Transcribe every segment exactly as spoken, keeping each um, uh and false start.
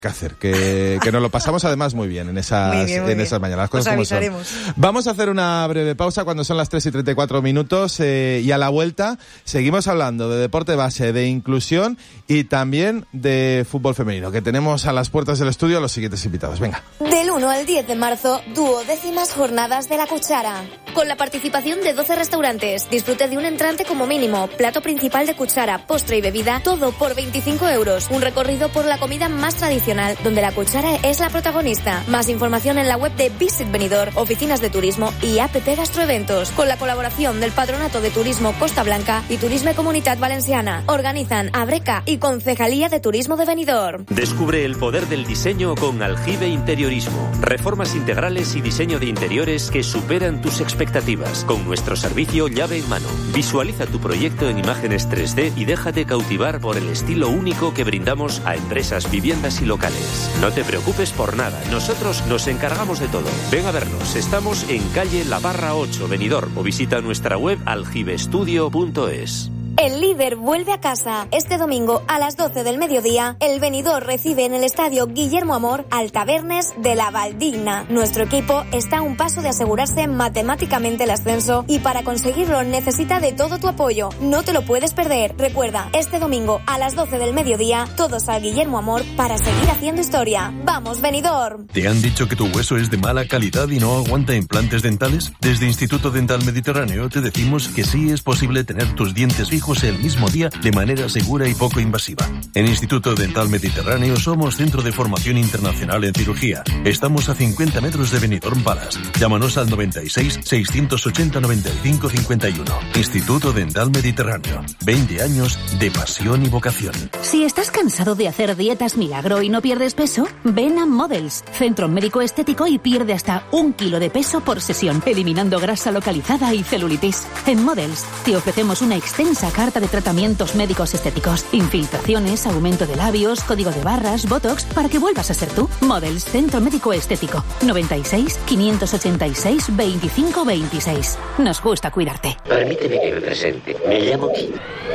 que hacer, que, que nos lo pasamos además muy bien en esas, muy bien, muy en bien. esas mañanas. Las cosas como son. Vamos a hacer una breve pausa cuando son las tres y treinta y cuatro minutos eh, y a la vuelta seguimos hablando de deporte base, de inclusión y también de fútbol femenino, que tenemos a las puertas del estudio a los siguientes invitados. Venga. Del uno al diez de marzo, duodécimas jornadas de La Cuchara. Con la participación de doce restaurantes. Disfrute de un entrante como mínimo, plato principal de cuchara, postre y bebida, todo por veinticinco euros. Un recorrido por la comida más tradicional, donde La Cuchara es la protagonista. Más información en la web de Visit Benidorm, oficinas de turismo y app Gastroeventos, con la colaboración del Patronato de Turismo Costa Blanca y Turisme Comunitat Valenciana. Organizan Abreca y Concejalía de Turismo de Benidorm. Descubre el poder del diseño con Aljibe Interiorismo. Reformas integrales y diseño de interiores que superan tus expectativas. Con nuestro servicio llave en mano. Visualiza tu proyecto en imágenes tres D y déjate cautivar por el estilo único que brindamos a empresas, viviendas y locales. No te preocupes por nada, nosotros nos encargamos de todo. Ven a vernos, estamos en calle La Barra ocho, Benidorm, o visita nuestra web aljibestudio punto es. El líder vuelve a casa. Este domingo a las doce del mediodía, el Benidorm recibe en el estadio Guillermo Amor al Tabernes de la Valdigna. Nuestro equipo está a un paso de asegurarse matemáticamente el ascenso y para conseguirlo necesita de todo tu apoyo. No te lo puedes perder. Recuerda, este domingo a las doce del mediodía, todos al Guillermo Amor para seguir haciendo historia. ¡Vamos, Benidorm! ¿Te han dicho que tu hueso es de mala calidad y no aguanta implantes dentales? Desde Instituto Dental Mediterráneo te decimos que sí es posible tener tus dientes fijos el mismo día de manera segura y poco invasiva. En Instituto Dental Mediterráneo somos centro de formación internacional en cirugía. Estamos a cincuenta metros de Benidorm Palace. Llámanos al noventa y seis, seiscientos ochenta, noventa y cinco, cincuenta y uno. Instituto Dental Mediterráneo. veinte años de pasión y vocación. Si estás cansado de hacer dietas milagro y no pierdes peso, ven a Models, centro médico estético, y pierde hasta un kilo de peso por sesión, eliminando grasa localizada y celulitis. En Models te ofrecemos una extensa carta de tratamientos médicos estéticos, infiltraciones, aumento de labios, código de barras, botox, para que vuelvas a ser tú. Models, centro médico estético. noventa y seis, quinientos ochenta y seis, veinticinco, veintiséis. Nos gusta cuidarte. Permíteme que me presente. Me llamo Kim.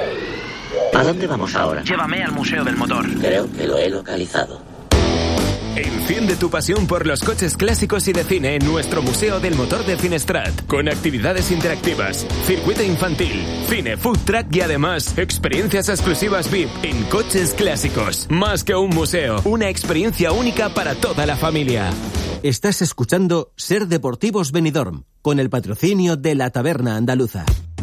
¿A dónde vamos ahora? Llévame al Museo del Motor. Creo que lo he localizado. Enciende tu pasión por los coches clásicos y de cine en nuestro Museo del Motor de Finestrat, con actividades interactivas, circuito infantil, cine, food truck y además experiencias exclusivas V I P en coches clásicos. Más que un museo, una experiencia única para toda la familia. Estás escuchando Ser Deportivos Benidorm, con el patrocinio de La Taberna Andaluza.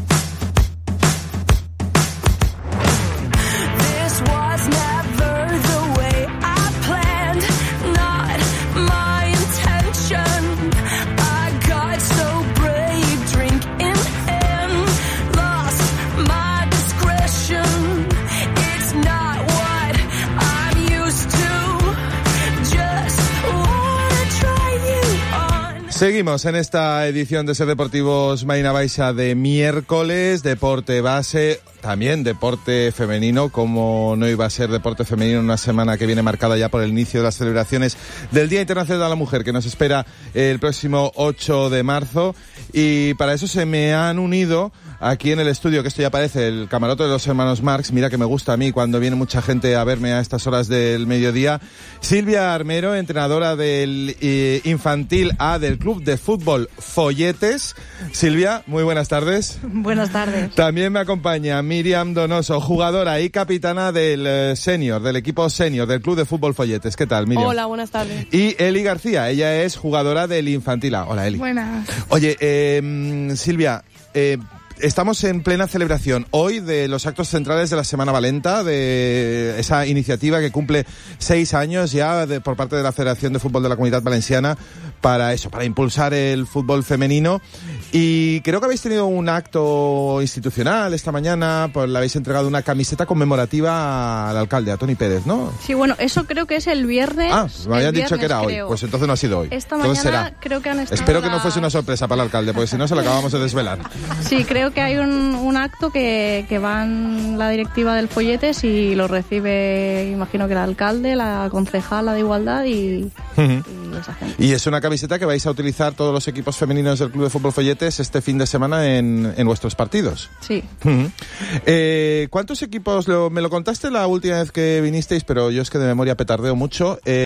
Seguimos en esta edición de Ser Deportivos Marina Baixa de miércoles, deporte base, también deporte femenino, como no iba a ser deporte femenino una semana que viene marcada ya por el inicio de las celebraciones del Día Internacional de la Mujer, que nos espera el próximo ocho de marzo, y para eso se me han unido aquí en el estudio, que esto ya parece el camarote de los hermanos Marx. Mira que me gusta a mí cuando viene mucha gente a verme a estas horas del mediodía. Silvia Armero, entrenadora del eh, Infantil A del Club de Fútbol Folletes. Silvia, muy buenas tardes. Buenas tardes. También me acompaña Miriam Donoso, jugadora y capitana del eh, senior, del equipo senior del Club de Fútbol Folletes. ¿Qué tal, Miriam? Hola, buenas tardes. Y Eli García, ella es jugadora del Infantil A. Hola, Eli. Buenas. Oye, eh, Silvia, eh, estamos en plena celebración hoy de los actos centrales de la Semana Valenta, de esa iniciativa que cumple seis años ya de, por parte de la Federación de Fútbol de la Comunidad Valenciana para eso, para impulsar el fútbol femenino. Y creo que habéis tenido un acto institucional esta mañana, pues le habéis entregado una camiseta conmemorativa al alcalde, a Toni Pérez, ¿no? Sí, bueno, eso creo que es el viernes. Ah, me habían dicho viernes, que era creo. hoy, pues entonces no ha sido hoy. Esta entonces mañana será. creo que han estado Espero que la... no fuese una sorpresa para el alcalde, porque si no se la acabamos de desvelar. Sí, creo creo que hay un, un acto que, que van la directiva del Folletes y lo recibe, imagino que el alcalde, la concejala de Igualdad y, uh-huh. y esa gente. Y es una camiseta que vais a utilizar todos los equipos femeninos del Club de Fútbol Folletes este fin de semana en, en vuestros partidos. Sí. Uh-huh. Eh, ¿Cuántos equipos? Lo, me lo contaste la última vez que vinisteis, pero yo es que de memoria petardeo mucho. Eh,